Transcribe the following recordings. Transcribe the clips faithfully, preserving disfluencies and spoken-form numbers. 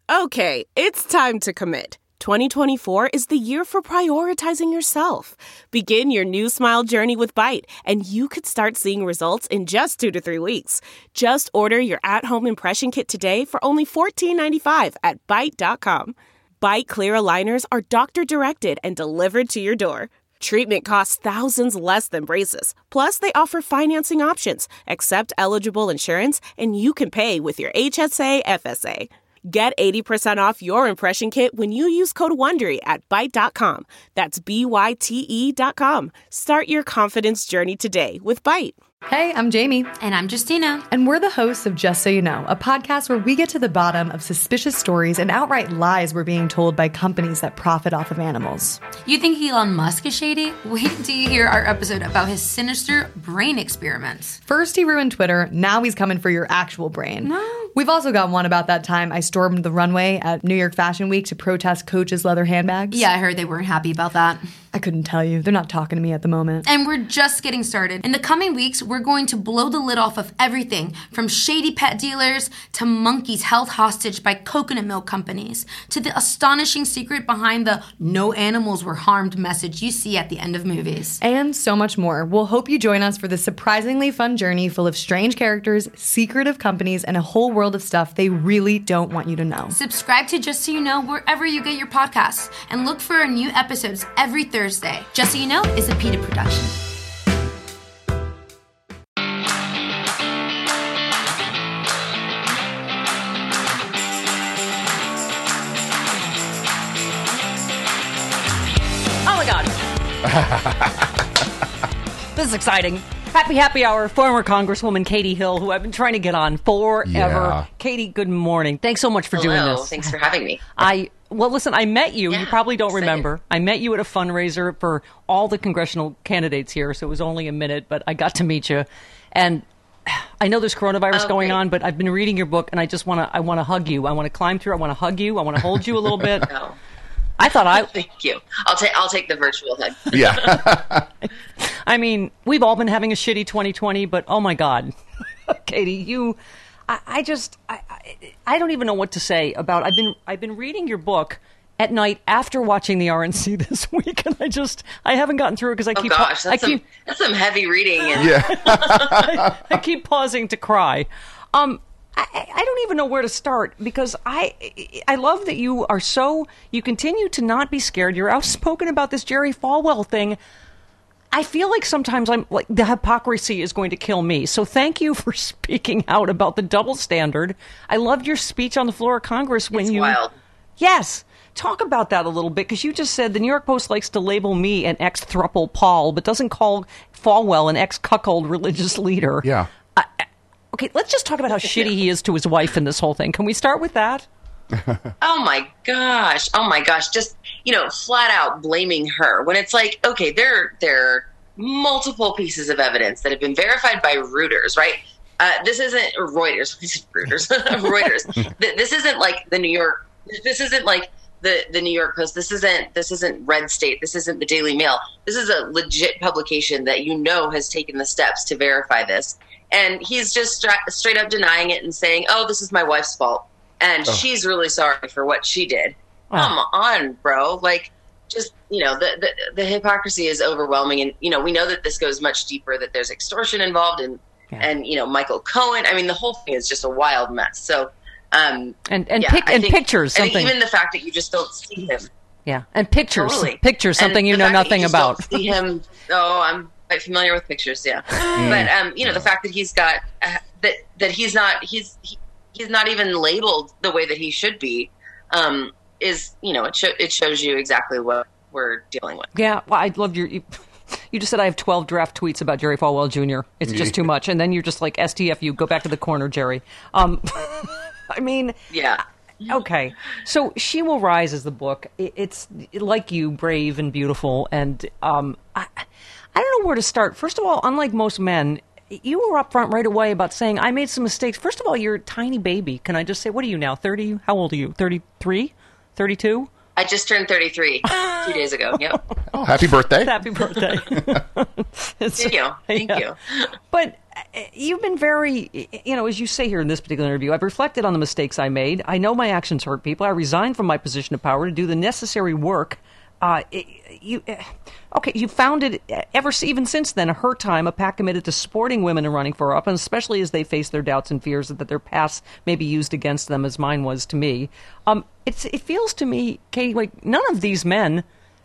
Okay, it's time to commit. twenty twenty-four is the year for prioritizing yourself. Begin your new smile journey with Byte, and you could start seeing results in just two to three weeks. Just order your at-home impression kit today for only fourteen ninety-five at byte dot com. Byte Clear aligners are doctor-directed and delivered to your door. Treatment costs thousands less than braces. Plus, they offer financing options, accept eligible insurance, and you can pay with your H S A F S A. Get eighty percent off your impression kit when you use code WONDERY at byte dot com. That's B Y T E dot com. Start your confidence journey today with Byte. Hey, I'm Jamie. And I'm Justina. And we're the hosts of Just So You Know, a podcast where we get to the bottom of suspicious stories and outright lies we're being told by companies that profit off of animals. You think Elon Musk is shady? Wait until you hear our episode about his sinister brain experiments. First he ruined Twitter, now he's coming for your actual brain. No. We've also got one about that time I stormed the runway at New York Fashion Week to protest Coach's leather handbags. Yeah, I heard they weren't happy about that. I couldn't tell you. They're not talking to me at the moment. And we're just getting started. In the coming weeks, we're going to blow the lid off of everything from shady pet dealers to monkeys held hostage by coconut milk companies to the astonishing secret behind the no animals were harmed message you see at the end of movies. And so much more. We'll hope you join us for this surprisingly fun journey full of strange characters, secretive companies, and a whole world of stuff they really don't want you to know. Subscribe to Just So You Know wherever you get your podcasts and look for our new episodes every Thursday. Just So You Know is a PETA production. Oh my God. This is exciting. Happy Happy Hour, former Congresswoman Katie Hill, who I've been trying to get on forever. Yeah. Katie, good morning. Thanks so much for Hello. doing this. Thanks for having me. I Well, listen, I met you. Yeah, you probably don't excited. remember. I met you at a fundraiser for all the congressional candidates here, so it was only a minute, but I got to meet you. And I know there's coronavirus Oh, going great. on, but I've been reading your book, and I just want to I want to hug you. I want to climb through. I want to hug you. I want to hold you a little bit. No. I thought I... Thank you. I'll take I'll take the virtual hug. Yeah. I mean, we've all been having a shitty twenty twenty, but oh my God, Katie, you, I, I just, I, I, I don't even know what to say about. I've been, I've been reading your book at night after watching the R N C this week, and I just, I haven't gotten through it because I Oh keep, gosh, I that's some keep, that's some heavy reading. And Yeah. I, I keep pausing to cry. Um, I, I don't even know where to start because I I love that you are so, you continue to not be scared. You're outspoken about this Jerry Falwell thing. I feel like sometimes I'm like the hypocrisy is going to kill me. So thank you for speaking out about the double standard. I loved your speech on the floor of Congress when It's you. wild. Yes. Talk about that a little bit, because you just said the New York Post likes to label me an ex-thruple Paul, but doesn't call Falwell an ex-cuckold religious leader. Yeah. I, I- okay, let's just talk about how shitty he is to his wife in this whole thing. Can we start with that? Oh my gosh. Oh my gosh. Just, you know, flat out blaming her when it's like, okay, there, there are multiple pieces of evidence that have been verified by Reuters, right? Uh, this isn't Reuters. This is Reuters. Reuters. Th- This isn't like the New York. This isn't like the, the New York Post. This isn't this isn't Red State. This isn't the Daily Mail. This is a legit publication that you know has taken the steps to verify this. And he's just stra- straight up denying it and saying, "Oh, this is my wife's fault." And Oh. she's really sorry for what she did. Oh. Come on, bro. Like, just, you know, the, the the hypocrisy is overwhelming. And, you know, we know that this goes much deeper, that there's extortion involved and, Yeah. and you know, Michael Cohen. I mean, the whole thing is just a wild mess. So, um, And and yeah, pic- I and think- pictures I think something. even the fact that you just don't see him. Yeah, and pictures, Totally. pictures, something And you the know fact that nothing just about. don't see him. Oh, I'm quite familiar with pictures, yeah. But um, you know, the fact that he's got uh, that that he's not he's he, he's not even labeled the way that he should be um, is, you know, it sho- it shows you exactly what we're dealing with. Yeah, well, I loved your. You, you just said I have twelve draft tweets about Jerry Falwell Junior It's just too much, and then you're just like S T F U. Go back to the corner, Jerry. Um, I mean, Yeah. okay. So She Will Rise is the book. It, it's like you, brave and beautiful, and um, I, I don't know where to start. First of all, unlike most men, you were upfront right away about saying I made some mistakes. First of all, you're a tiny baby. Can I just say, what are you now? Thirty? How old are you? Thirty-three? Thirty-two? I just turned thirty-three two days ago. Yep. Oh, happy birthday. Happy birthday. It's- Thank you. Thank yeah. you. But you've been very, you know, as you say here in this particular interview, I've reflected on the mistakes I made. I know my actions hurt people. I resigned from my position of power to do the necessary work. Uh, you, okay, you founded, ever even since then, Her Time, a PAC committed to supporting women in running for office, especially as they face their doubts and fears that their past may be used against them, as mine was to me. Um, it's, it feels to me, Katie, like none of these men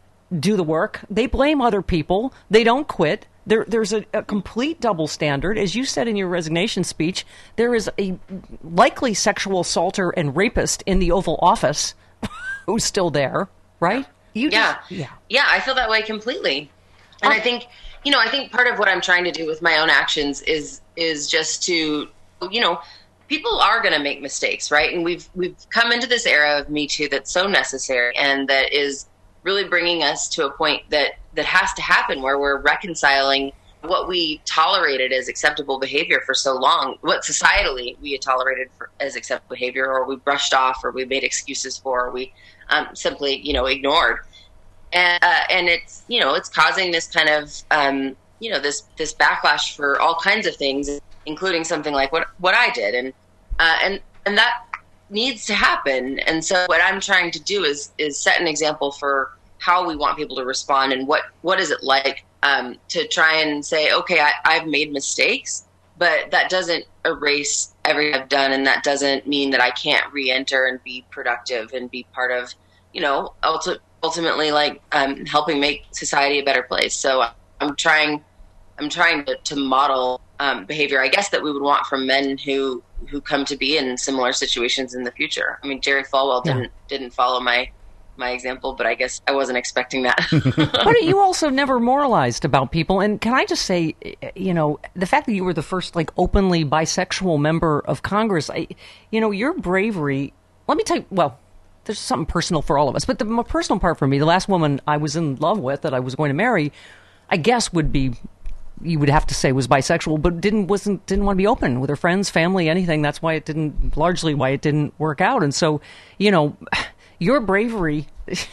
do the work. They blame other people. They don't quit. There, there's a, a complete double standard. As you said in your resignation speech, there is a likely sexual assaulter and rapist in the Oval Office who's still there, right? You yeah. Just, yeah. Yeah, I feel that way completely. And I think, you know, I think part of what I'm trying to do with my own actions is is just to, you know, people are going to make mistakes, right? And we've we've come into this era of Me Too that's so necessary and that is really bringing us to a point that, that has to happen where we're reconciling what we tolerated as acceptable behavior for so long, what societally we had tolerated for, as acceptable behavior, or we brushed off, or we made excuses for, or we um, simply, you know, ignored. And, uh, and it's, you know, it's causing this kind of, um, you know, this, this backlash for all kinds of things, including something like what, what I did. And, uh, and, and that needs to happen. And so what I'm trying to do is, is set an example for how we want people to respond and what, what is it like, um, to try and say, okay, I, I've made mistakes, but that doesn't erase everything I've done. And that doesn't mean that I can't re-enter and be productive and be part of, you know, ulti- ultimately like, um, helping make society a better place. So I'm trying, I'm trying to, to model, um, behavior, I guess, that we would want from men who, who come to be in similar situations in the future. I mean, Jerry Falwell didn't, yeah. didn't follow my, my example, but I guess I wasn't expecting that. But you also never moralized about people. And can I just say, you know, the fact that you were the first like openly bisexual member of Congress, I, you know, your bravery, let me tell you, well, there's something personal for all of us, but the more personal part for me, the last woman I was in love with that I was going to marry, I guess would be, you would have to say was bisexual, but didn't, wasn't, didn't want to be open with her friends, family, anything. That's why it didn't, largely why it didn't work out. And so, you know, your bravery,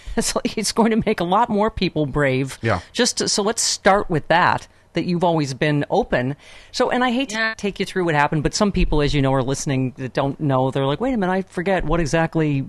it's going to make a lot more people brave. Yeah. Just to, so let's start with that, that you've always been open. So, and I hate yeah. to take you through what happened, but some people, as you know, are listening that don't know. They're like, wait a minute, I forget what exactly.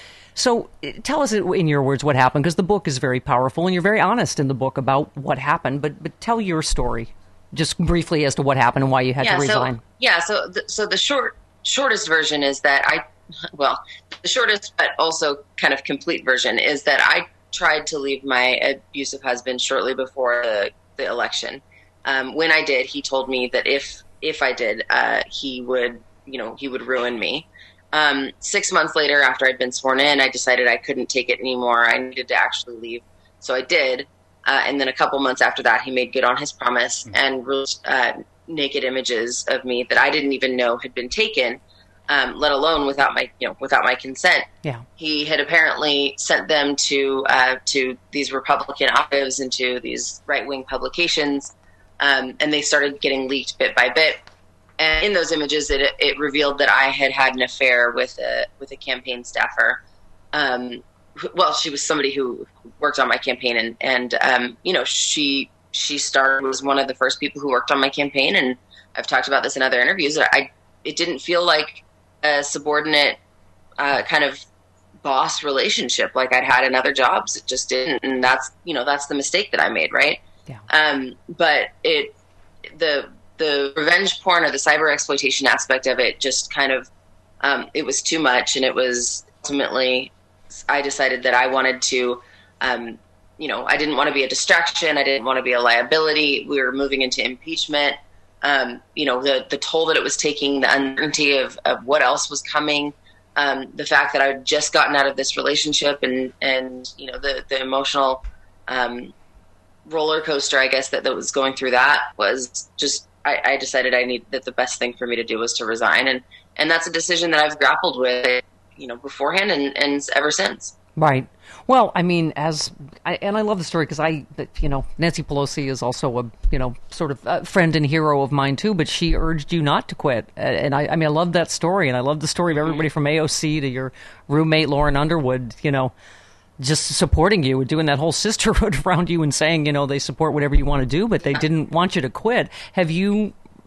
So tell us in your words what happened, because the book is very powerful and you're very honest in the book about what happened. But but tell your story just briefly as to what happened and why you had yeah, to resign. So, yeah. So the, so the short shortest version is that I. Well, the shortest but also kind of complete version is that I tried to leave my abusive husband shortly before the, the election. Um, when I did, he told me that if if I did, uh, he would, you know, he would ruin me. Um, six months later, after I'd been sworn in, I decided I couldn't take it anymore. I needed to actually leave, so I did. Uh, and then a couple months after that, he made good on his promise and released uh, naked images of me that I didn't even know had been taken. Um, let alone without my, you know, without my consent. Yeah. He had apparently sent them to uh, to these Republican operatives and to these right wing publications, um, and they started getting leaked bit by bit. And in those images, it it revealed that I had had an affair with a with a campaign staffer. Um, well, she was somebody who worked on my campaign, and and um, you know, she she started was one of the first people who worked on my campaign, and I've talked about this in other interviews. I it didn't feel like a subordinate uh, kind of boss relationship like I'd had in other jobs. It just didn't. And that's, you know, that's the mistake that I made. Right. Yeah. Um, but it, the, the revenge porn or the cyber exploitation aspect of it just kind of, um, it was too much. And it was ultimately, I decided that I wanted to, um, you know, I didn't want to be a distraction. I didn't want to be a liability. We were moving into impeachment. Um, you know, the, the toll that it was taking, the uncertainty of, of what else was coming, um, the fact that I had just gotten out of this relationship and, and, you know, the, the emotional, um, roller coaster, I guess, that, that was going through that was just, I, I decided I need that the best thing for me to do was to resign. And, and that's a decision that I've grappled with, you know, beforehand and, and ever since. Right. Well, I mean, as I, and I love the story because I, you know, Nancy Pelosi is also a, you know, sort of a friend and hero of mine too. But she urged you not to quit, and I, I mean, I love that story, and I love the story of everybody from A O C to your roommate Lauren Underwood, you know, just supporting you, doing that whole sisterhood around you, and saying, you know, they support whatever you want to do, but they didn't want you to quit. Have you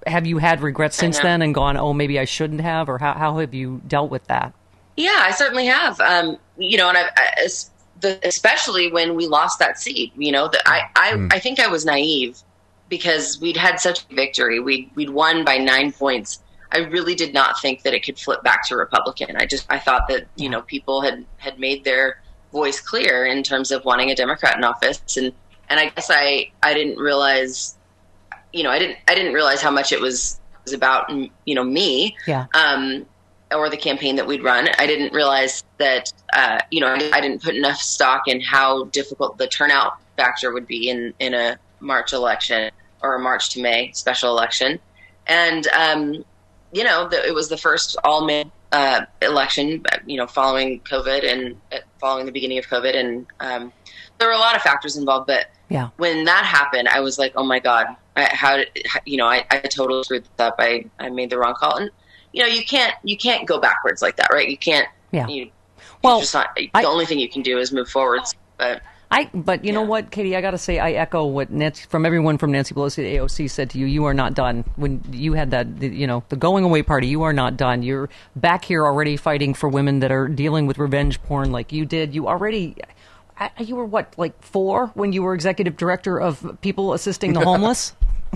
have you had regrets since then and gone, oh, maybe I shouldn't have? Or how, how have you dealt with that? Yeah, I certainly have. Um, you know, and I, I, the, especially when we lost that seat, you know, that I, I, mm. I think I was naive because we'd had such a victory. We'd, we'd won by nine points. I really did not think that it could flip back to Republican. I just, I thought that, you know, people had, had made their voice clear in terms of wanting a Democrat in office. And, and I guess I, I didn't realize, you know, I didn't, I didn't realize how much it was, was about, you know, me, yeah. um, or the campaign that we'd run. I didn't realize that, uh, you know, I, I didn't put enough stock in how difficult the turnout factor would be in, in a March election or a March to May special election. And, um, you know, the, it was the first all-male uh, election, you know, following COVID and uh, following the beginning of COVID. And um, there were a lot of factors involved. But yeah. when that happened, I was like, oh, my God, I, how did, how, you know, I, I totally screwed this up. I, I made the wrong call. And, you know, you can't you can't go backwards like that, right? You can't. Yeah. You, well, just not, the I, only thing you can do is move forwards. But I, but you yeah. know what, Katie, I got to say, I echo what Nancy, from everyone from Nancy Pelosi to A O C said to you. You are not done. When you had that, you know, the going away party, you are not done. You're back here already fighting for women that are dealing with revenge porn like you did. You already, you were what, like four when you were executive director of People Assisting the Homeless?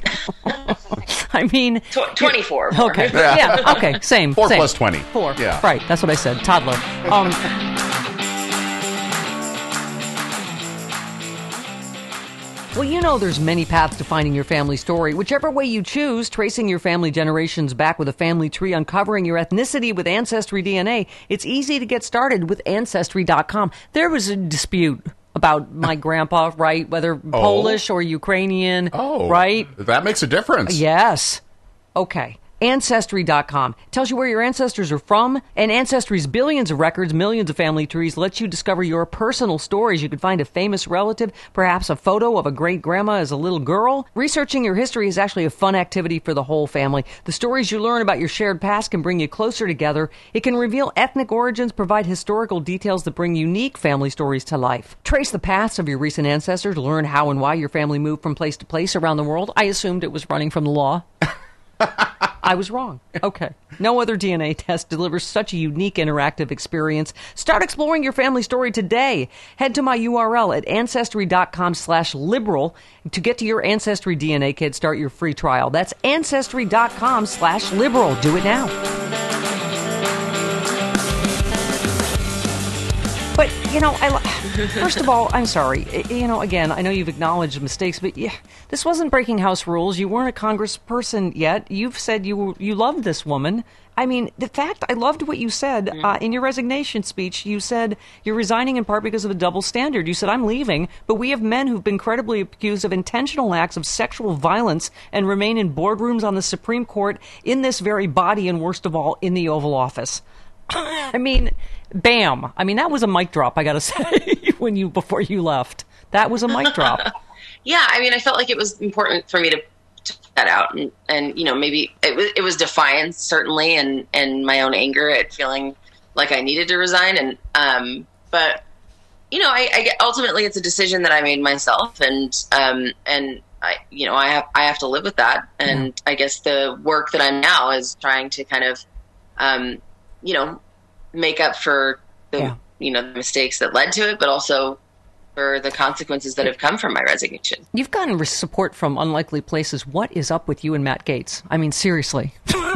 I mean, Tw- twenty-four. More. Okay. Yeah. yeah. Okay. Same. Four same. plus twenty. Four. Yeah. Right. That's what I said. Toddler. Um, well, you know there's many paths to finding your family story. Whichever way you choose, tracing your family generations back with a family tree, uncovering your ethnicity with Ancestry D N A, it's easy to get started with Ancestry dot com. There was a dispute about my grandpa, right? Whether oh. Polish or Ukrainian, oh, right? That makes a difference. Yes. Okay. Ancestry dot com tells you where your ancestors are from, and Ancestry's billions of records, millions of family trees lets you discover your personal stories. You could find a famous relative, perhaps a photo of a great-grandma as a little girl. Researching your history is actually a fun activity for the whole family. The stories you learn about your shared past can bring you closer together. It can reveal ethnic origins, provide historical details that bring unique family stories to life. Trace the paths of your recent ancestors, learn how and why your family moved from place to place around the world. I assumed it was running from the law. I was wrong. Okay. No other D N A test delivers such a unique interactive experience. Start exploring your family story today. Head to my U R L at Ancestry dot com slash liberal to get to your Ancestry D N A kit. Start your free trial. That's Ancestry dot com slash liberal. Do it now. But, you know, I, first of all, I'm sorry. You know, again, I know you've acknowledged mistakes, but yeah, this wasn't breaking House rules. You weren't a congressperson yet. You've said you you loved this woman. I mean, the fact, I loved what you said uh, in your resignation speech. You said you're resigning in part because of a double standard. You said, I'm leaving, but we have men who've been credibly accused of intentional acts of sexual violence and remain in boardrooms on the Supreme Court, in this very body, and worst of all, in the Oval Office. I mean, bam. I mean, that was a mic drop, I got to say, when you before you left. That was a mic drop. Yeah, I mean, I felt like it was important for me to, to put that out. And, and, you know, maybe it was, it was defiance, certainly, and, and my own anger at feeling like I needed to resign. And um, but, you know, I, I get, ultimately it's a decision that I made myself. And, um, and I, you know, I have, I have to live with that. And yeah. I guess the work that I'm now is trying to kind of, um, you know, make up for the, yeah. you know, the mistakes that led to it, but also for the consequences that have come from my resignation. You've gotten support from unlikely places. What is up with you and Matt Gaetz? I mean, seriously.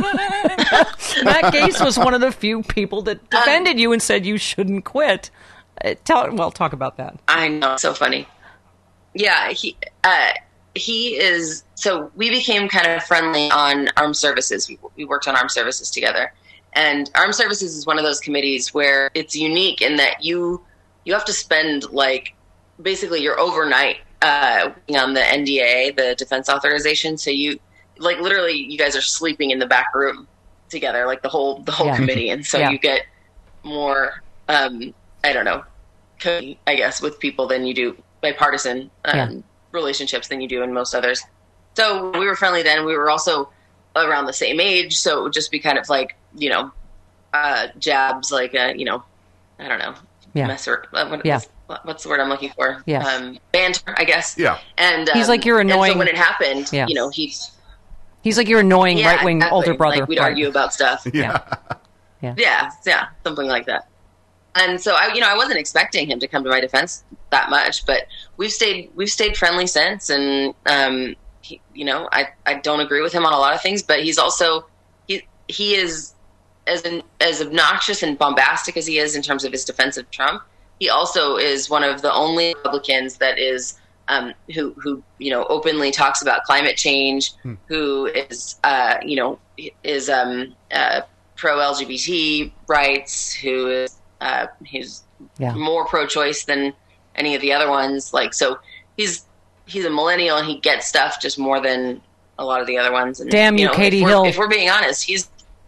Matt Gaetz was one of the few people that defended um, you and said you shouldn't quit. Uh, tell, well, talk about that. I know, so funny. Yeah, he uh, he is. So we became kind of friendly on armed services. We, we worked on armed services together. And Armed Services is one of those committees where it's unique in that you you have to spend like basically your overnight uh, on the N D A, the Defense Authorization. So you like literally you guys are sleeping in the back room together, like the whole the whole yeah. committee, and so yeah. you get more um, I don't know, I guess, with people than you do bipartisan um, yeah. relationships than you do in most others. So we were friendly then. We were also around the same age, so it would just be kind of like, you know, uh, jabs, like, uh, you know, I don't know, yeah. mess or uh, what, yeah. what's, what's the word I'm looking for? Yeah. Um, banter, I guess. Yeah. And um, he's like, you're annoying. And so when it happened, yeah. you know, he, He's like your annoying yeah, right-wing exactly. older brother. Like we'd right. argue about stuff. Yeah. yeah, yeah, yeah, something like that. And so I, you know, I wasn't expecting him to come to my defense that much, but we've stayed we've stayed friendly since. And um, he, you know, I, I don't agree with him on a lot of things, but he's also he he is as an, as obnoxious and bombastic as he is in terms of his defense of Trump. He also is one of the only Republicans that is um, who who you know openly talks about climate change, hmm. who is uh, you know is um, uh, pro L G B T rights, who is uh, who's yeah. more pro-choice than any of the other ones. Like so, he's he's a millennial and he gets stuff just more than a lot of the other ones. And, Damn you, know, Katie if Hill! If we're being honest, he's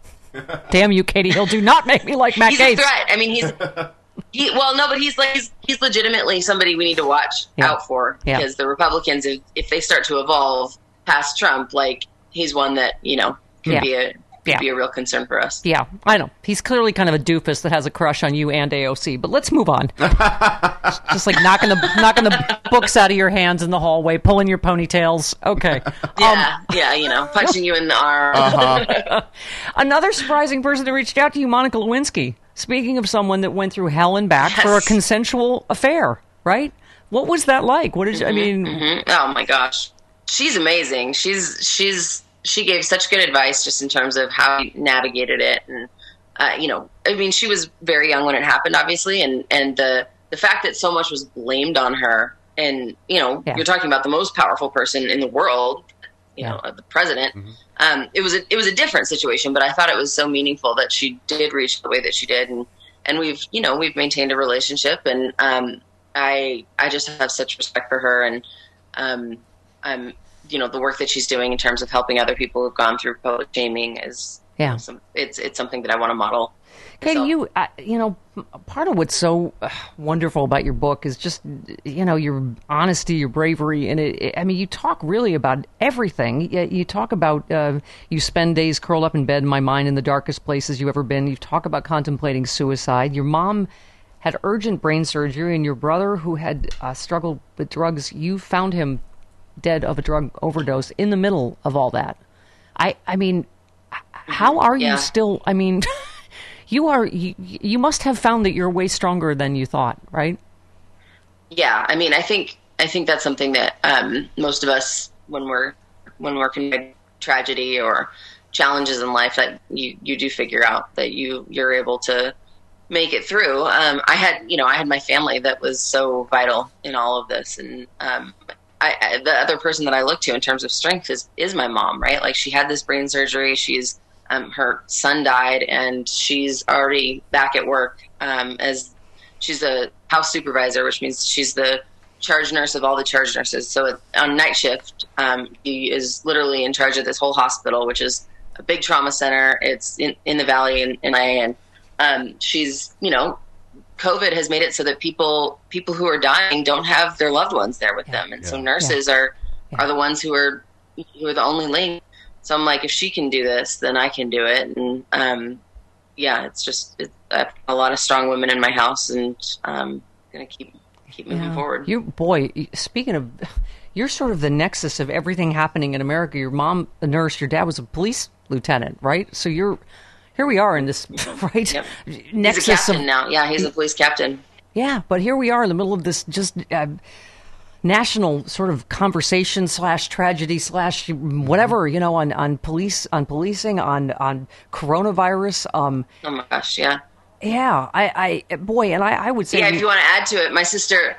damn you, Katie Hill! Do not make me like Matt he's Gaetz. a threat. I mean, he's. He, well, no, but he's like he's, he's legitimately somebody we need to watch yeah. out for because yeah. the Republicans, if, if they start to evolve past Trump, like he's one that you know could yeah. be a could yeah. be a real concern for us. Yeah, I know he's clearly kind of a doofus that has a crush on you and A O C. But let's move on. Just like knocking the knocking the books out of your hands in the hallway, pulling your ponytails. Okay. Yeah, um, yeah, you know, punching you in the arm. Uh-huh. Another surprising person that reached out to you, Monica Lewinsky. Speaking of someone that went through hell and back yes. for a consensual affair, right? What was that like? What did you, I mean? Mm-hmm. Oh my gosh, she's amazing. She's she's she gave such good advice just in terms of how she navigated it, and uh, you know, I mean, she was very young when it happened, obviously, and and the the fact that so much was blamed on her, and you know, yeah. you're talking about the most powerful person in the world, you yeah. know, the president. Mm-hmm. Um, it was a, it was a different situation, but I thought it was so meaningful that she did reach the way that she did, and, and we've you know we've maintained a relationship, and um, I I just have such respect for her, and um, I'm you know the work that she's doing in terms of helping other people who've gone through public shaming is yeah you know, some, it's it's something that I want to model. Katie, so. you uh, you know part of what's so uh, wonderful about your book is just you know your honesty, your bravery, and it, it, I mean you talk really about everything. You, you talk about uh, you spend days curled up in bed in my mind in the darkest places you've ever been. You talk about contemplating suicide. Your mom had urgent brain surgery, and your brother, who had uh, struggled with drugs, you found him dead of a drug overdose in the middle of all that. I I mean, how are yeah. you still? I mean. You are. You, you must have found that you're way stronger than you thought, right? Yeah, I mean, I think I think that's something that um, most of us, when we're when we're confronted tragedy or challenges in life, that you, you do figure out that you you're able to make it through. Um, I had you know I had my family that was so vital in all of this, and um, I, I, the other person that I look to in terms of strength is is my mom, right? Like she had this brain surgery. She's Um, her son died, and she's already back at work um, as she's a house supervisor, which means she's the charge nurse of all the charge nurses. So on night shift, um, she is literally in charge of this whole hospital, which is a big trauma center. It's in, in the Valley in, in L A, and um, she's, you know, COVID has made it so that people people who are dying don't have their loved ones there with yeah. them, and yeah. so nurses yeah. are yeah. are the ones who are who are the only link. So I'm like, if she can do this, then I can do it. And, um, yeah, it's just it's, uh, a lot of strong women in my house, and um, going to keep keep moving yeah. forward. You, boy, speaking of, you're sort of the nexus of everything happening in America. Your mom, a nurse, your dad was a police lieutenant, right? So you're, here we are in this, right? Yep. Nexus he's a captain of, now. Yeah, he's a police captain. Yeah, but here we are in the middle of this just... Uh, national sort of conversation slash tragedy slash whatever, you know, on, on police, on policing, on, on coronavirus. Um, oh my gosh. Yeah. Yeah. I, I, boy, and I, I would say, yeah, if you want to add to it, my sister,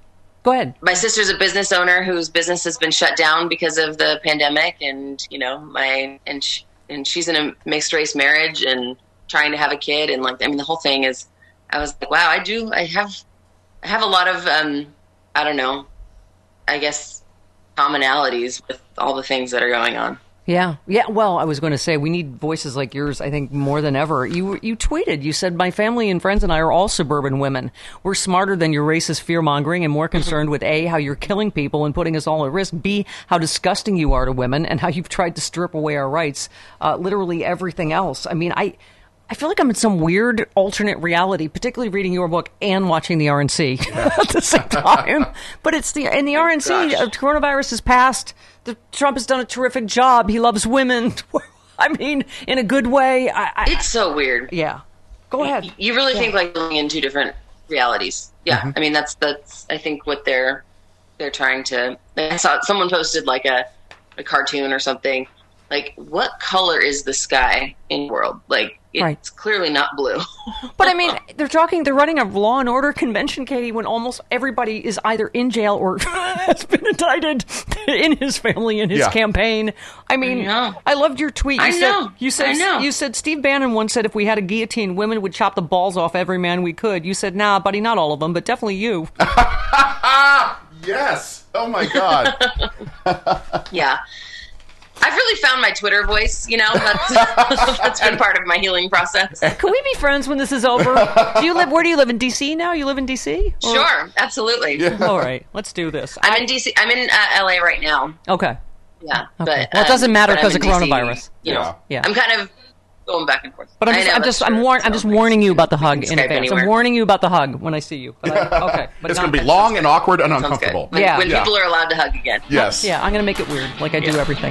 go ahead. My sister's a business owner whose business has been shut down because of the pandemic. And, you know, my, and, she, and she's in a mixed race marriage and trying to have a kid. And like, I mean, the whole thing is, I was like, wow, I do, I have, I have a lot of, um, I don't know, I guess, commonalities with all the things that are going on. Yeah. Yeah. Well, I was going to say we need voices like yours, I think, more than ever. You you tweeted, you said, my family and friends and I are all suburban women. We're smarter than your racist fear-mongering and more concerned with A, how you're killing people and putting us all at risk, B, how disgusting you are to women and how you've tried to strip away our rights, uh, literally everything else. I mean, I... I feel like I'm in some weird alternate reality, particularly reading your book and watching the R N C at the same time. But it's the in the R N C, uh, coronavirus has passed. The, Trump has done a terrific job. He loves women. I mean, in a good way. I, I, it's so weird. Yeah. Go ahead. You, you really yeah. think like living in two different realities. Yeah. Mm-hmm. I mean, that's that's I think what they're they're trying to. I saw someone posted like a a cartoon or something. Like, what color is the sky in the world? Like, it's right. clearly not blue. But I mean, they're talking, they're running a Law and Order convention, Katie, when almost everybody is either in jail or has been indicted in his family, in his yeah. campaign. I mean, I, I loved your tweet. You I said, know. You said, I know. You said Steve Bannon once said if we had a guillotine, women would chop the balls off every man we could. You said, nah, buddy, not all of them, but definitely you. Yes. Oh, my God. Yeah. I've really found my Twitter voice, you know, that's, that's been part of my healing process. Can we be friends when this is over? Do you live, where do you live, in D C now? You live in D C? Or? Sure, absolutely. Yeah. All right, let's do this. I'm I, in D C, I'm in uh, L A right now. Okay. Yeah, okay. but... Well, it doesn't um, matter because of coronavirus. D C, you know, yeah. yeah. I'm kind of going back and forth. But I'm just, know, I'm just, true. I'm, war- I'm just warning you about the hug in Skype advance. anywhere. I'm warning you about the hug when I see you. But I, okay. But it's not, going to be long and awkward and uncomfortable. When, yeah. when yeah. people are allowed to hug again. Yes. Yeah, I'm going to make it weird, like I do yeah. everything.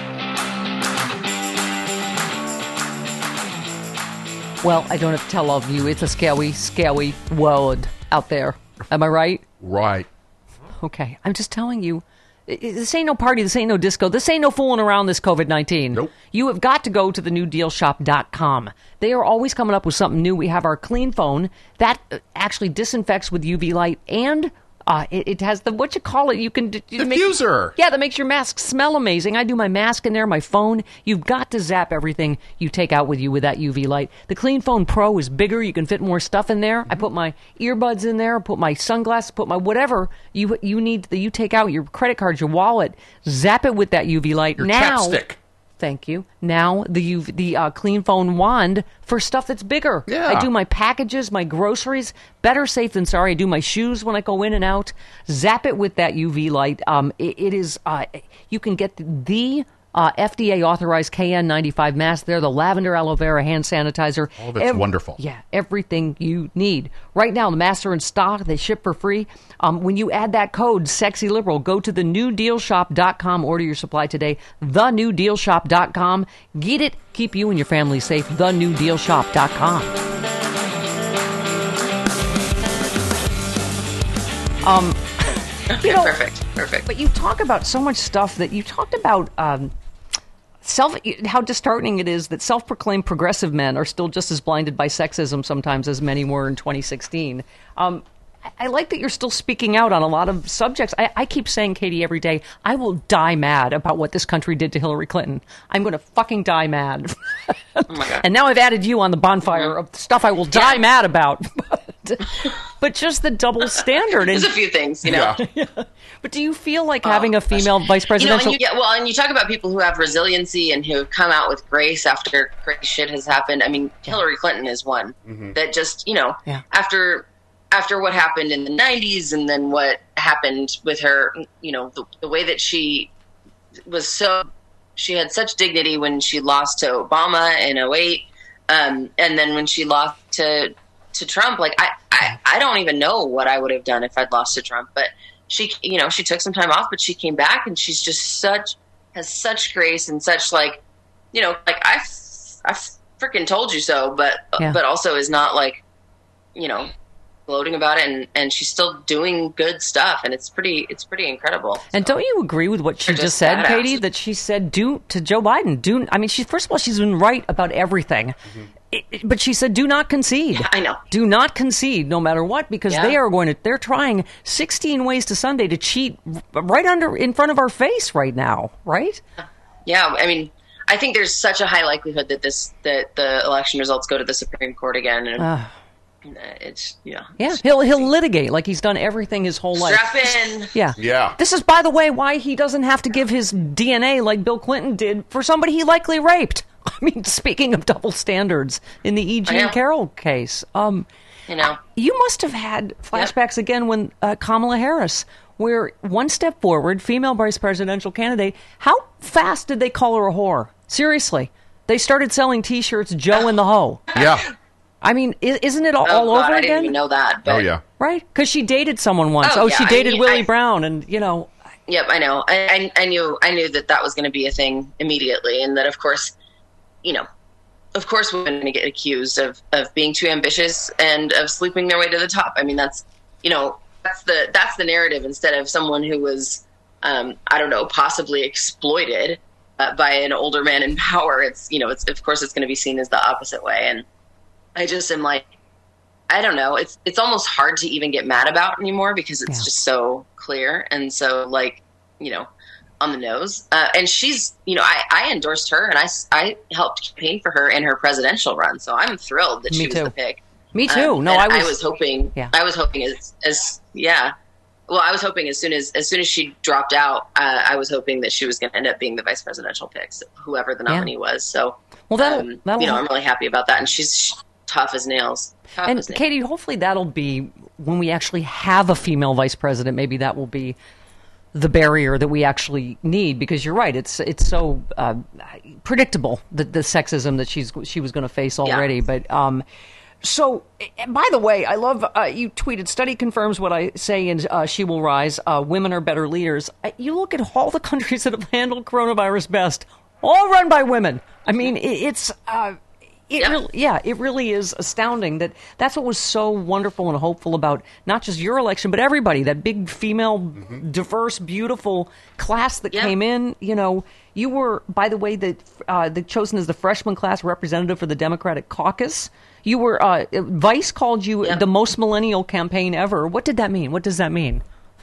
Well, I don't have to tell all of you, it's a scary, scary world out there. Am I right? Right. Okay, I'm just telling you, this ain't no party, this ain't no disco, this ain't no fooling around, this covid nineteen. Nope. You have got to go to the new deal shop dot com. They are always coming up with something new. We have our clean phone that actually disinfects with U V light, and uh, it, it has the, what you call it, you can... You diffuser. Make, yeah, that makes your mask smell amazing. I do my mask in there, my phone. You've got to zap everything you take out with you with that U V light. The Clean Phone Pro is bigger. You can fit more stuff in there. Mm-hmm. I put my earbuds in there, put my sunglasses, put my whatever you you need that you take out, your credit card, your wallet, zap it with that U V light. Your now, chapstick. Thank you. Now the U V, the uh, Clean Phone Wand for stuff that's bigger. Yeah. I do my packages, my groceries. Better safe than sorry. I do my shoes when I go in and out. Zap it with that U V light. Um, it, it is. Uh, you can get the. the Uh, F D A authorized K N ninety-five mask there, the lavender aloe vera hand sanitizer. Oh, that's Ev- wonderful. Yeah, everything you need. Right now, the masks are in stock. They ship for free. Um, when you add that code, Sexy Liberal, go to the new deal shop dot com. Order your supply today. the new deal shop dot com. Get it. Keep you and your family safe. the new deal shop dot com. Um, Okay, you know, perfect, perfect. But you talk about so much stuff that you talked about um, self. How disheartening it is that self-proclaimed progressive men are still just as blinded by sexism sometimes as many were in twenty sixteen. Um, I, I like that you're still speaking out on a lot of subjects. I, I keep saying, Katie, every day, I will die mad about what this country did to Hillary Clinton. I'm going to fucking die mad. Oh my God. And now I've added you on the bonfire mm-hmm. of stuff I will die yeah. mad about. But just the double standard. There's a few things, you know. Yeah. Yeah. But do you feel like having a female vice presidential... You know, and you, yeah, well, and you talk about people who have resiliency and who have come out with grace after crazy shit has happened. I mean, yeah. Hillary Clinton is one mm-hmm. that just, you know, yeah. after after what happened in the nineties and then what happened with her, you know, the, the way that she was so... She had such dignity when she lost to Obama in oh eight, um, and then when she lost to... to Trump, like I, I, I don't even know what I would have done if I'd lost to Trump, but she, you know, she took some time off, but she came back and she's just such, has such grace and such like, you know, like I, I freaking told you so, but, yeah. but also is not like, you know, gloating about it, and, and she's still doing good stuff, and it's pretty it's pretty incredible. And so, don't you agree with what she just, just said, badass. Katie? That she said, "Do to Joe Biden, do." I mean, she first of all, she's been right about everything, mm-hmm. it, it, but she said, "Do not concede." Yeah, I know. Do not concede, no matter what, because yeah. they are going to. They're trying sixteen ways to Sunday to cheat right under in front of our face right now, right? Yeah, I mean, I think there's such a high likelihood that this that the election results go to the Supreme Court again. And, uh. It's yeah. Yeah, he'll he'll litigate like he's done everything his whole life. Strap in. Yeah. Yeah. This is, by the way, why he doesn't have to give his D N A like Bill Clinton did for somebody he likely raped. I mean, speaking of double standards in the E. Jean Carroll case, um, you know, you must have had flashbacks yep. again when uh, Kamala Harris, where one step forward, female vice presidential candidate. How fast did they call her a whore? Seriously. They started selling T-shirts, Joe and the Hoe. Yeah. I mean, i- isn't it all, Oh, all God, over I again? didn't even know that. But, Oh, yeah. Right? Because she dated someone once. Oh, Oh, she yeah, I dated mean, Willie I- Brown, and you know, Yep, I know. I, I, I knew I knew that that was going to be a thing immediately, and that, of course, you know, of course, women are going to get accused of, of being too ambitious and of sleeping their way to the top. I mean, that's, you know, that's the that's the narrative, instead of someone who was, um, I don't know, possibly exploited uh, by an older man in power. It's, you know, it's of course it's going to be seen as the opposite way, and I just am like, I don't know. It's it's almost hard to even get mad about anymore, because it's Yeah. just so clear and so, like, you know, on the nose. Uh, and she's, you know, I, I endorsed her, and I, s- I helped campaign for her in her presidential run. So I'm thrilled that Me she was too. the pick. me too. Um, no, and I was. I was hoping. Yeah. I was hoping as as yeah. Well, I was hoping as soon as as soon as she dropped out, uh, I was hoping that she was going to end up being the vice presidential pick, so whoever the Yeah. nominee was. So, Well, that'll- um, that'll you know, help. I'm really happy about that, and she's tough as nails. Tough And as nails. Katie, hopefully that'll be when we actually have a female vice president. Maybe that will be the barrier that we actually need, because you're right. It's it's so uh, predictable, the, the sexism that she's she was going to face already. Yeah. But um, so, eh, by the way, I love uh, you tweeted. Study confirms what I say in uh, She Will Rise. Uh, women are better leaders. Uh, you look at all the countries that have handled coronavirus best, all run by women. I mean, it, it's. Uh, It Yeah. really, yeah, it really is astounding that that's what was so wonderful and hopeful about not just your election, but everybody, that big female, diverse, beautiful class that Yeah. came in. You know, you were, by the way, the, uh, the chosen as the freshman class representative for the Democratic caucus. You were, uh, Vice called you Yeah. the most millennial campaign ever. What did that mean? What does that mean?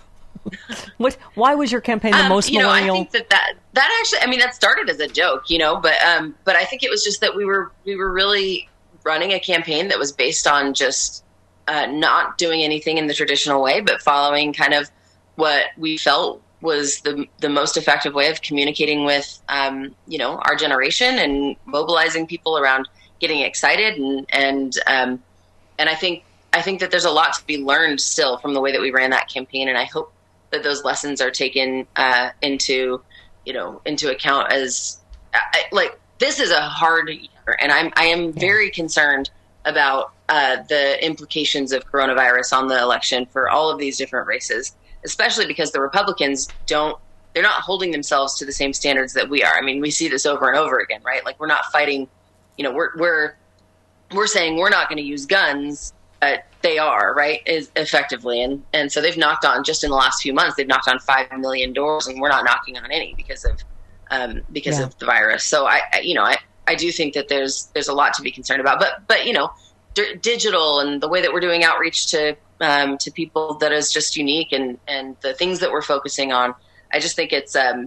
What? Why was your campaign the Um, most you know, millennial? I think that, that that actually, I mean, that started as a joke, you know, but um, but I think it was just that we were we were really running a campaign that was based on just uh, not doing anything in the traditional way, but following kind of what we felt was the the most effective way of communicating with um, you know, our generation and mobilizing people around getting excited, and and um, and I think I think that there's a lot to be learned still from the way that we ran that campaign, and I hope that those lessons are taken uh, into, you know, into account as I, like, this is a hard year, and I'm I am very concerned about uh, the implications of coronavirus on the election for all of these different races, especially because the Republicans don't they're not holding themselves to the same standards that we are. I mean, we see this over and over again, right? Like, we're not fighting, you know, we're we're we're saying we're not going to use guns. But they are, right, is effectively. And, and so they've knocked on, just in the last few months, they've knocked on five million doors, and we're not knocking on any because of um, because Yeah. of the virus. So I, I you know, I, I do think that there's there's a lot to be concerned about. But but you know, d- digital and the way that we're doing outreach to um, to people that is just unique, and, and the things that we're focusing on. I just think it's um,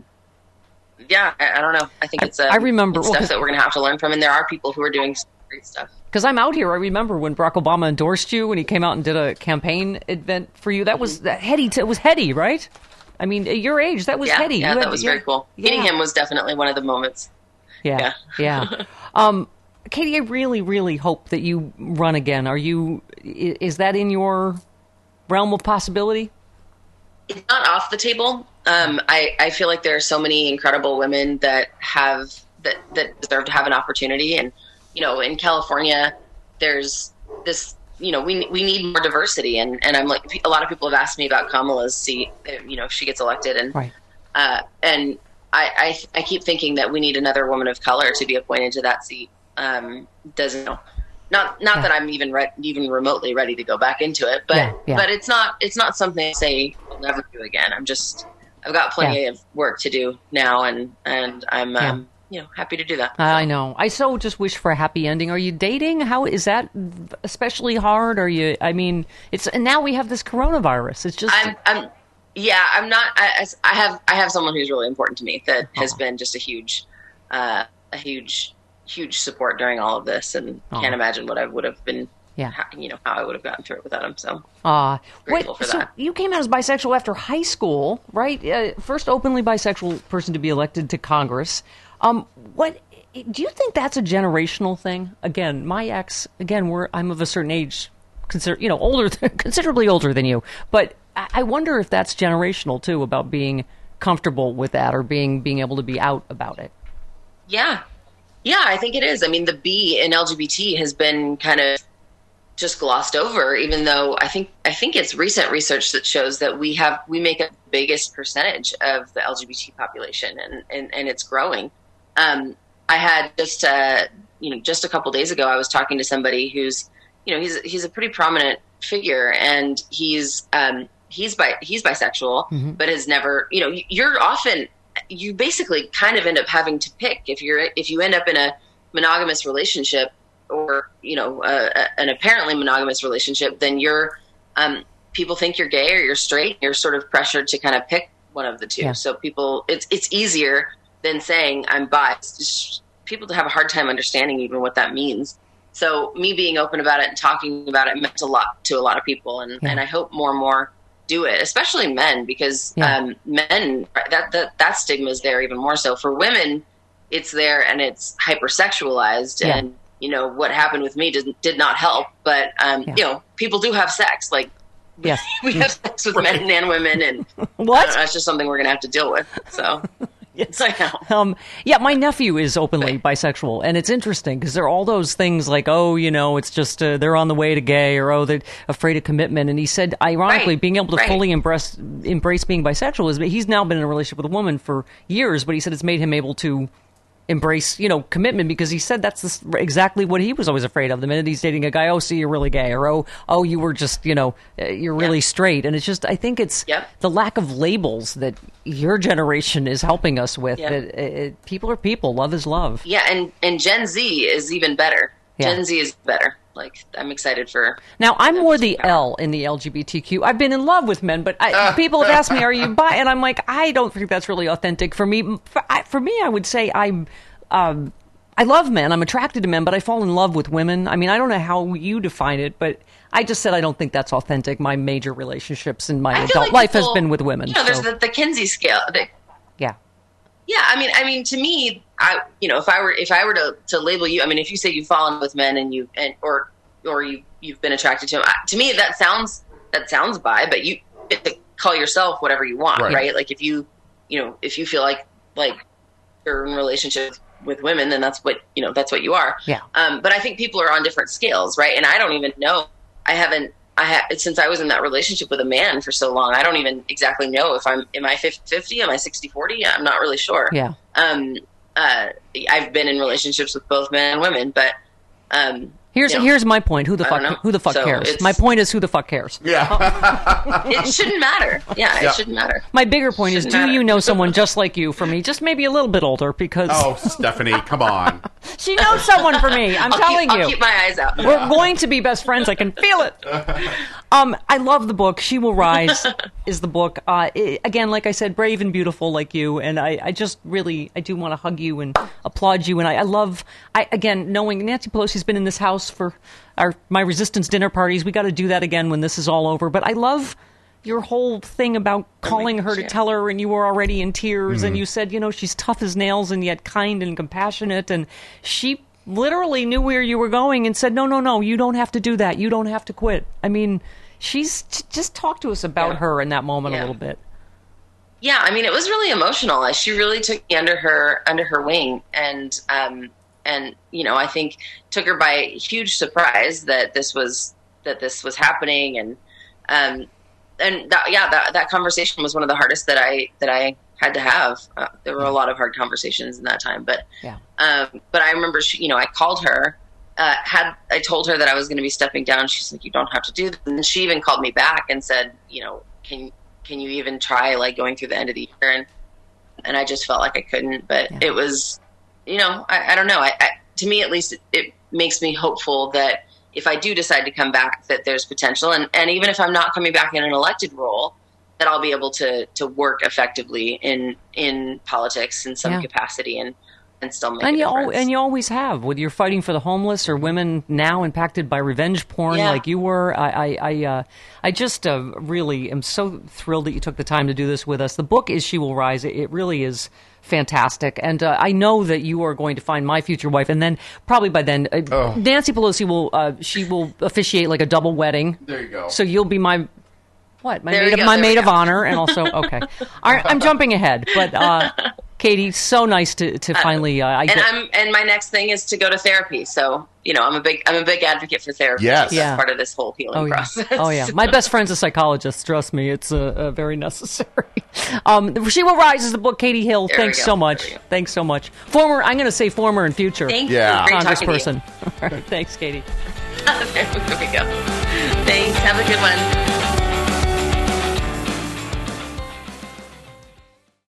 yeah, I, I don't know. I think it's um, I remember- it's well, stuff 'cause- that we're going to have to learn from, and there are people who are doing some great stuff. Because I'm out here. I remember when Barack Obama endorsed you when he came out and did a campaign event for you. That was that heady. T- it was heady, right? I mean, at your age, that was Yeah, heady. yeah, You that had- was yeah, very cool. yeah. Meeting him was definitely one of the moments. Yeah, yeah. um, Katie, I really, really hope that you run again. Are you? i- Is that in your realm of possibility? It's not off the table. Um, I, I feel like there are so many incredible women that have that, that deserve to have an opportunity. And, you know, in California, there's this, you know, we we need more diversity. And, and I'm like, a lot of people have asked me about Kamala's seat, you know, if she gets elected. And, Right. uh, and I, I, I keep thinking that we need another woman of color to be appointed to that seat. Um, doesn't know. Not not Yeah. that I'm even re- even remotely ready to go back into it, but Yeah, yeah. but it's not it's not something I say I'll never do again. I'm just I've got plenty Yeah. of work to do now, and and I'm Yeah. um, you know, happy to do that. I know. I so just wish for a happy ending. Are you dating? How is that especially hard? Are you? I mean, it's and now we have this coronavirus. It's just. I'm I'm yeah I'm not I, I have I have someone who's really important to me that has Aw. been just a huge uh, a huge huge support during all of this, and Aw. can't imagine what I would have been. Yeah. how- you know, how I would have gotten through it without him. So Uh, Grateful wait, for so that. you came out as bisexual after high school, right? Uh, first openly bisexual person to be elected to Congress. Um, what do you think that's a generational thing? Again, my ex, again, we're I'm of a certain age, consider you know older, considerably older than you, but I, I wonder if that's generational too, about being comfortable with that or being being able to be out about it. yeah, Yeah, I think it is. I mean, the B in L G B T has been kind of just glossed over, even though I think I think it's recent research that shows that we have we make up the biggest percentage of the L G B T population, and and, and it's growing. Um, I had just uh, you know just a couple days ago, I was talking to somebody who's you know he's he's a pretty prominent figure, and he's um, he's bi he's bisexual, mm-hmm. but has never you know you're often you basically kind of end up having to pick if you're if you end up in a monogamous relationship, or, you know, uh, an apparently monogamous relationship, then you're, um, people think you're gay or you're straight. You're sort of pressured to kind of pick one of the two. Yeah. So people, it's, it's easier than saying I'm bi. It's just, people have a hard time understanding even what that means. So me being open about it and talking about it meant a lot to a lot of people. And, yeah. and I hope more and more do it, especially men, because, yeah. um, men, that, that, that stigma is there even more so. For women, it's there and it's hypersexualized, yeah. and, you know, what happened with me did, did not help, but, um, yeah. you know, people do have sex. Like, yes. we have sex with right. men and women, and what? Know, that's just something we're going to have to deal with. So, yes, I know. Um, yeah, my nephew is openly bisexual, and it's interesting because there are all those things like, oh, you know, it's just uh, they're on the way to gay, or oh, they're afraid of commitment. And he said, ironically, right. being able to right. fully embrace embrace being bisexual is he's now been in a relationship with a woman for years, but he said it's made him able to embrace, you know, commitment, because he said that's this, exactly what he was always afraid of. The minute he's dating a guy, oh, see, you're really gay, or oh, oh, you were just, you know, you're really yep. straight. And it's just, I think it's yep. the lack of labels that your generation is helping us with. Yep. That it, it, people are people, love is love. Yeah, and and Gen Z is even better. Yeah. Gen Z is better. Like, I'm excited for... Now, I'm more the L in the L G B T Q. I've been in love with men, but I, people have asked me, are you bi? And I'm like, I don't think that's really authentic. For me, for, I, for me, I would say I'm... Um, I love men. I'm attracted to men, but I fall in love with women. I mean, I don't know how you define it, but I just said I don't think that's authentic. My major relationships in my adult like life people, has been with women. You know, there's so. the, the Kinsey scale. The, yeah. Yeah, I mean, I mean, to me, I, you know, if I were, if I were to, to label you, I mean, if you say you've fallen with men and you, and, or, or you, you've been attracted to them, to me, that sounds, that sounds bi, but you call yourself whatever you want, right? right? Like if you, you know, if you feel like, like you're in a relationship with women, then that's what, you know, that's what you are. Yeah. Um, but I think people are on different scales, right? And I don't even know, I haven't, I have, since I was in that relationship with a man for so long, I don't even exactly know if I'm, am I fifty fifty? Am I sixty forty? I'm not really sure. Yeah. Um, uh, I've been in relationships with both men and women, but, um, Here's you know, here's my point. Who the fuck who the fuck so cares? My point is, who the fuck cares? Yeah. It shouldn't matter. Yeah, yeah. It shouldn't matter. My bigger point is, do matter. you know someone just like you for me? Just maybe a little bit older, because oh, Stephanie, come on. She knows someone for me. I'm I'll telling keep, you. I'll keep my eyes out. We're going to be best friends. I can feel it. Um, I love the book. She Will Rise is the book. Uh, it, again, like I said, brave and beautiful like you. And I, I just really, I do want to hug you and applaud you. And I, I love, I again, knowing Nancy Pelosi's been in this house for our my resistance dinner parties. We got to do that again when this is all over. But I love your whole thing about calling her to yeah. tell her, and you were already in tears, Mm-hmm. and you said, you know, she's tough as nails and yet kind and compassionate. And she literally knew where you were going and said, no, no, no, you don't have to do that. You don't have to quit. I mean, she's just talk to us about yeah. her in that moment yeah. a little bit. Yeah, I mean, it was really emotional. She really took me under her under her wing, and um, and you know, I think took her by huge surprise that this was that this was happening, and um, and that, yeah, that that conversation was one of the hardest that I that I had to have. Uh, there were a lot of hard conversations in that time, but yeah. Um, but I remember, she, you know, I called her. Uh, had I told her that I was going to be stepping down, she's like, "You don't have to do that." And she even called me back and said, "You know, can can you even try like going through the end of the year?" And and I just felt like I couldn't. But yeah. it was, you know, I, I don't know. I, I to me at least, it, it makes me hopeful that if I do decide to come back, that there's potential. And and even if I'm not coming back in an elected role, that I'll be able to to work effectively in in politics in some yeah. capacity and. And still make and a you difference. al- and you always have, whether you're fighting for the homeless or women now impacted by revenge porn yeah. like you were. I I I, uh, I just uh, really am so thrilled that you took the time to do this with us. The book is She Will Rise. It, it really is fantastic, and uh, I know that you are going to find my future wife, and then probably by then uh, oh. Nancy Pelosi will uh, she will officiate like a double wedding. There you go. So you'll be my. What? My There maid, we of, go, my there maid we of go. honor, and also, okay. All right, I'm jumping ahead, but uh, Katie, so nice to, to finally. Uh, I and get- I'm and my next thing is to go to therapy. So you know, I'm a big I'm a big advocate for therapy. Yes. That's Yeah. part of this whole healing Oh yeah. process. Oh yeah. My best friend's a psychologist. Trust me, it's uh, uh, very necessary. Um, She Will Rise is the book. Katie Hill, There we thanks go. so much. There we go. Thanks so much. Former, I'm going to say former and future Thank Yeah. you. Great talking to you. Congressperson. All right, thanks, Katie. there we go. Thanks. Have a good one.